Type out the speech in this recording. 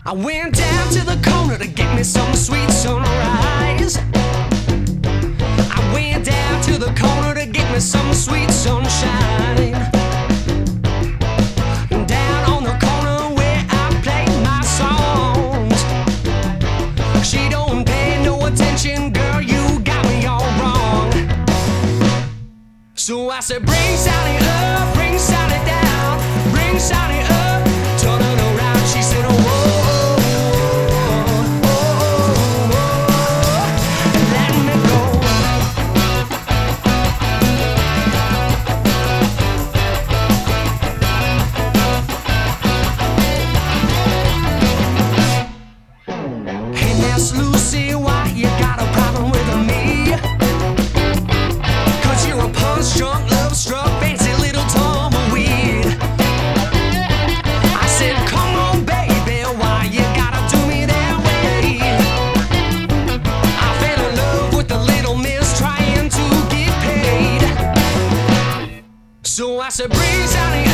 I went down to the corner to get me some sweet sunrise. I went down to the corner to get me some sweet sunshine. Down on the corner where I play my songs. She don't pay no attention, girl, you got me all wrong. So I said, bring Sally up, bring Sally down, bring Sally up, turn it around. She said, oh, let me go. Hey, Miss Lucy, why you got a problem with me? 'Cause you're a punch-drunk, love-struck, fancy little tumbleweed. I said, come on, baby, why you gotta do me that way? I fell in love with the little miss trying to get paid. So I said, breeze out of